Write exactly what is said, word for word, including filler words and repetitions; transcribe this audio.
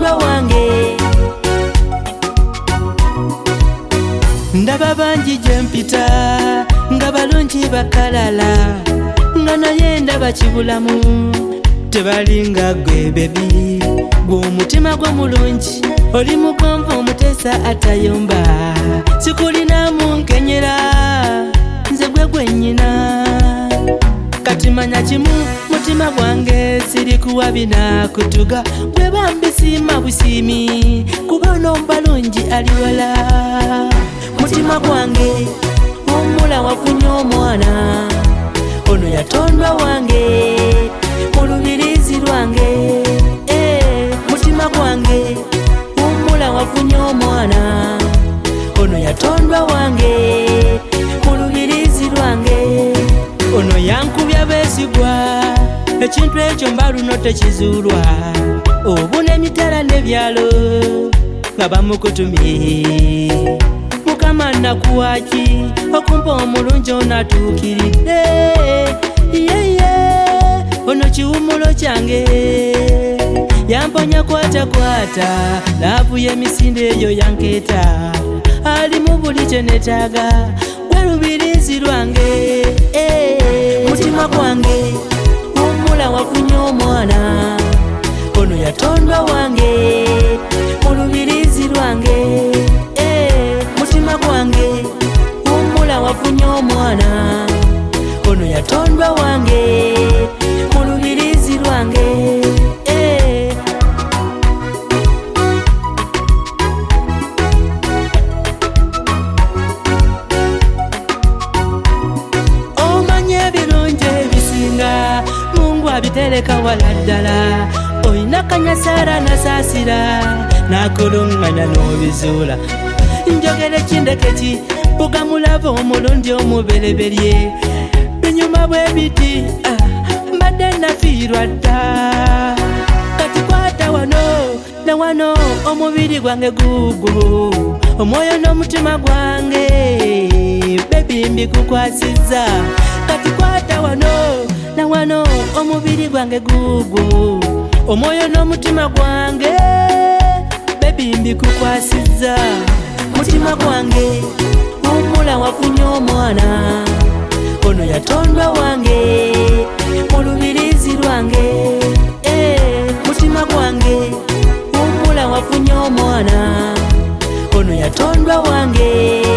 yatondwa wange. Ndaba bangi gye mpita nga balungi bakalala, nga naye ndaba kibulamu tebalinga gwe bebi. Gwe omutima gwo mulungi, oli mugonvu omutesa atayomba, sikulinamu nkenyera nze gwe gwennyina. Kati manya kimu mutima gwange siri kuwa bina kutuga, gwe bambisiima busiimi kuba ono balungi ali wala. Mutima gwange wumula wafunye omwana, ono yatondwa wange mu lubirizi lwange. Eh, mutima gwange wumula wafunye omwana, ono yatondwa wange mu lubirizi lwange. Ono yankubya besigwa, ekintu ekyo mbaluno tekizuulwa. Obu n'emitala n'ebyalo nga bamukutumye, Mukama nakuwaki okumpa omulungi onatuukiridde. Yeye ono kiwumulo kyange, yamponya kwata kwata, laavu y'emisinde eyo yankeeta. Ali mu buli kye neetaaga, gwe lubirizi lwange. Mutima gwange wumula wafunye omwana, ono yatondwa wange mu lubirizi lwange. Mutima gwange wumula wafunye omwana, ono yatondwa wange mu lubirizi lwange. Mungu abitereka wala ddala, oyina kanyasara nasasira nakulungana n'obizuula. Njogera ekindekeki bugamulaba omulundi omubereberye, binyuma bwe biti mbadde nafiirwa dda. Kati kwata wano ne wano omubiri gwange guugwo, omwoyo n'omutima gwange bebi mbikukwasizza. Kati kwata wano na wano omubiri gwange guugwo, omwoyo n'omutima gwange bebi mbikukwasizza. Mutima gwange wumula wafunye omwana, ono yatondwa wange mu lubirizi lwange. Mutima gwange wumula wafunye omwana, ono yatondwa wange